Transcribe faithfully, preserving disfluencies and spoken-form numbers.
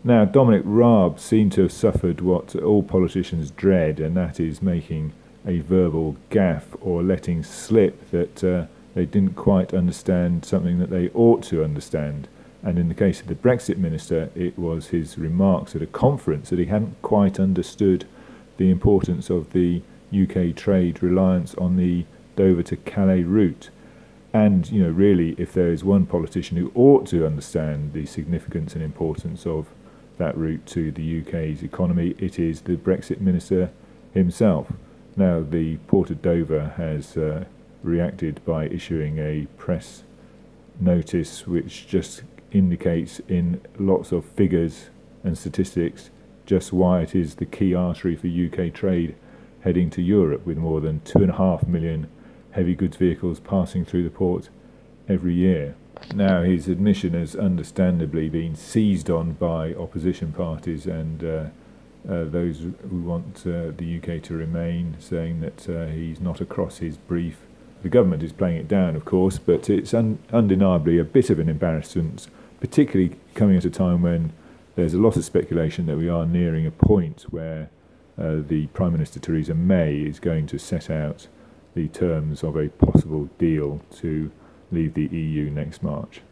Now, Dominic Raab seemed to have suffered what all politicians dread, and that is making a verbal gaffe or letting slip that uh, they didn't quite understand something that they ought to understand. And in the case of the Brexit minister, it was his remarks at a conference that he hadn't quite understood the importance of the U K trade reliance on the Dover to Calais route. And, you know, really, if there is one politician who ought to understand the significance and importance of that route to the U K's economy, it is the Brexit minister himself. Now, the Port of Dover has uh, reacted by issuing a press notice which just indicates in lots of figures and statistics just why it is the key artery for U K trade heading to Europe, with more than two and a half million heavy goods vehicles passing through the port every year. Now, his admission has understandably been seized on by opposition parties and uh, uh, those who want uh, the U K to remain, saying that uh, he's not across his brief. The government is playing it down, of course, but it's un- undeniably a bit of an embarrassment, particularly coming at a time when there's a lot of speculation that we are nearing a point where uh, the Prime Minister Theresa May is going to set out the terms of a possible deal to leave the E U next March.